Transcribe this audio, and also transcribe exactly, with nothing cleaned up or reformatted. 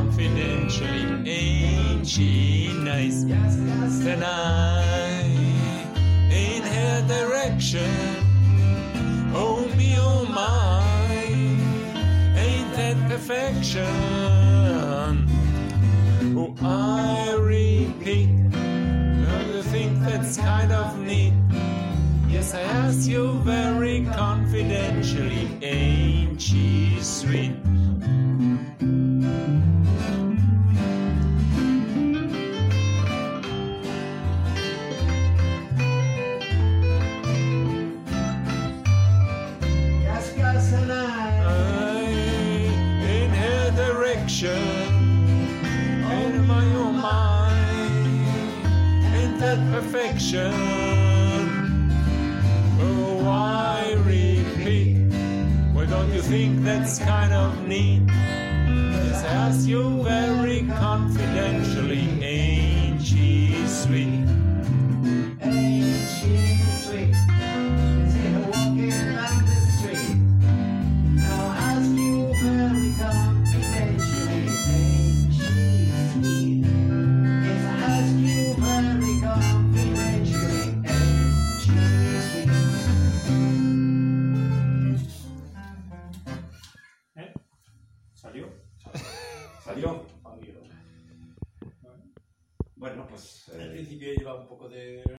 confidentially. Ain't she nice? Then I in her direction. Oh me, oh my, ain't that perfection? Oh, I repeat, don't you think that's kind of neat? Yes, I ask you very confidentially, ain't she sweet? Yes, Gus and I, in her direction, in my own mind, ain't that perfection? Oh, I repeat, well, don't you think that's kind of neat? Yes, I ask you very confidentially, ain't she sweet? ain't she sweet? See her walking down the street. Now I ask you very confidentially, ain't she sweet? Yes, I ask you very confidentially, ain't she sweet? ¿Eh? ¿Salió? ¿Salió? Bueno, pues... Al eh, principio lleva un poco de